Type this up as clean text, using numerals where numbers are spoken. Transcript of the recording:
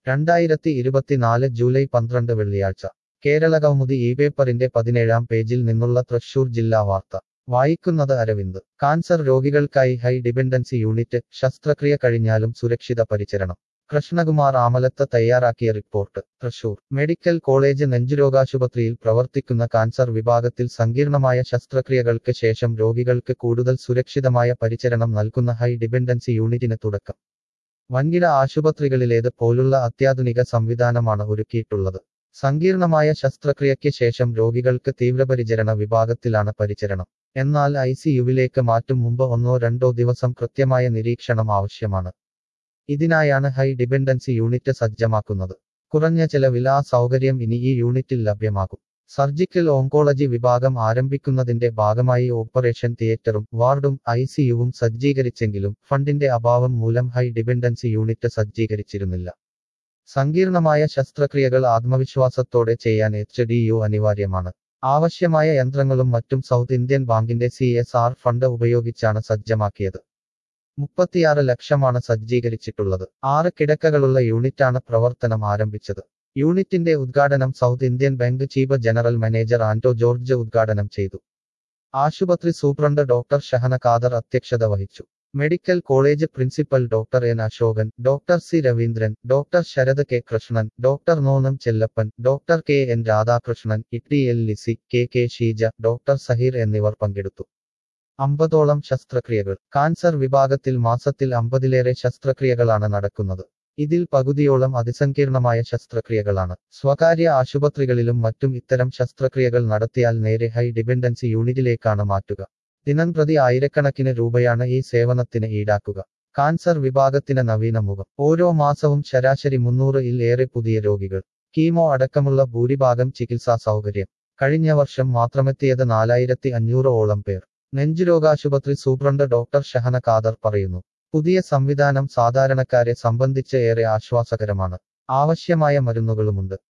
2024 July 12 വെള്ളിയാഴ്ച കേരളകൗമുദി ഈ പേപ്പറിന്റെ 17-ാം പേജിൽ നിന്നുള്ള തൃശൂർ ജില്ലാ വാർത്ത വായിക്കുന്നത് അരവിന്ദ്. കാൻസർ രോഗികൾക്കായി ഹൈ ഡിപെൻഡൻസി യൂണിറ്റ്, ശസ്ത്രക്രിയ കഴിഞ്ഞാലും സുരക്ഷിത പരിചരണം. കൃഷ്ണകുമാർ ആമലത്ത് തയ്യാറാക്കിയ റിപ്പോർട്ട്. തൃശൂർ മെഡിക്കൽ കോളേജ് നെഞ്ചുരോഗാശുപത്രിയിൽ പ്രവർത്തിക്കുന്ന കാൻസർ വിഭാഗത്തിൽ സങ്കീർണമായ ശസ്ത്രക്രിയകൾക്ക് ശേഷം രോഗികൾക്ക് കൂടുതൽ സുരക്ഷിതമായ പരിചരണം നൽകുന്ന ഹൈ ഡിപെൻഡൻസി യൂണിറ്റിന് തുടക്കം. വൻകിട ആശുപത്രികളിലേത് പോലുള്ള അത്യാധുനിക സംവിധാനമാണ് ഒരുക്കിയിട്ടുള്ളത്. സങ്കീർണമായ ശസ്ത്രക്രിയയ്ക്ക് ശേഷം രോഗികൾക്ക് തീവ്രപരിചരണ വിഭാഗത്തിലാണ് പരിചരണം. എന്നാൽ ICUവിലേക്ക് മാറ്റും മുമ്പ് 1-2 ദിവസം കൃത്യമായ നിരീക്ഷണം ആവശ്യമാണ്. ഇതിനായാണ് ഹൈ ഡിപെൻഡൻസി യൂണിറ്റ് സജ്ജമാക്കുന്നത്. കുറഞ്ഞ ചെലവിൽ ആ സൗകര്യം ഇനി ഈ യൂണിറ്റിൽ ലഭ്യമാകും. സർജിക്കൽ ഓങ്കോളജി വിഭാഗം ആരംഭിക്കുന്നതിന്റെ ഭാഗമായി ഓപ്പറേഷൻ തിയേറ്ററും വാർഡും ICUവും സജ്ജീകരിച്ചെങ്കിലും ഫണ്ടിന്റെ അഭാവം മൂലം ഹൈ ഡിപെൻഡൻസി യൂണിറ്റ് സജ്ജീകരിച്ചിരുന്നില്ല. സങ്കീർണമായ ശസ്ത്രക്രിയകൾ ആത്മവിശ്വാസത്തോടെ ചെയ്യാൻ HDU അനിവാര്യമാണ്. ആവശ്യമായ യന്ത്രങ്ങളും മറ്റും സൗത്ത് ഇന്ത്യൻ ബാങ്കിന്റെ CSR ഫണ്ട് ഉപയോഗിച്ചാണ് സജ്ജമാക്കിയത്. 36 ലക്ഷമാണ് സജ്ജീകരിച്ചിട്ടുള്ളത്. 6 കിടക്കകളുള്ള യൂണിറ്റാണ് പ്രവർത്തനം ആരംഭിച്ചത്. യൂണിറ്റിന്റെ ഉദ്ഘാടനം South Indian bank chief general manager Anto George ഉദ്ഘാടനം ചെയ്തു. ആശുപത്രി സൂപ്രണ്ട് ഡോക്ടർ ഷഹന ഖാദർ അധ്യക്ഷത വഹിച്ചു. Medical college principal doctor N Ashokan, doctor C Raveendran, doctor Sarath K Krishnan, doctor Nonam Chellappan, doctor KN Radhakrishnan, ITL Lissy, KK Sheeja, doctor Saheer എന്നിവർ പങ്കെടുത്തു. 50ഓളം ശസ്ത്രക്രിയകൾ. കാൻസർ വിഭാഗത്തിൽ മാസത്തിൽ 50ലേറെ ശസ്ത്രക്രിയകളാണ് നടക്കുന്നത്. ഇതിൽ പകുതിയോളം അതിസങ്കീർണമായ ശസ്ത്രക്രിയകളാണ്. സ്വകാര്യ ആശുപത്രികളിലും മറ്റും ഇത്തരം ശസ്ത്രക്രിയകൾ നടത്തിയാൽ നേരെ ഹൈ ഡിപെൻഡൻസി യൂണിറ്റിലേക്കാണ് മാറ്റുക. ദിനംപ്രതി ആയിരക്കണക്കിന് രൂപയാണ് ഈ സേവനത്തിന് ഈടാക്കുക. കാൻസർ വിഭാഗത്തിന് നവീന മുഖം. ഓരോ മാസവും ശരാശരി 300-ൽ ഏറെ പുതിയ രോഗികൾ. കീമോ അടക്കമുള്ള ഭൂരിഭാഗം ചികിത്സാ സൗകര്യം. കഴിഞ്ഞ വർഷം മാത്രമെത്തിയത് 4500ഓളം പേർ. നെഞ്ചുരോഗാശുപത്രി സൂപ്രണ്ട് ഡോക്ടർ ഷഹന ഖാദർ പറയുന്നു. പുതിയ സംവിധാനം സാധാരണക്കാരെ സംബന്ധിച്ച് ഏറെ ആശ്വാസകരമാണ്. ആവശ്യമായ മരുന്നുകളുമുണ്ട്.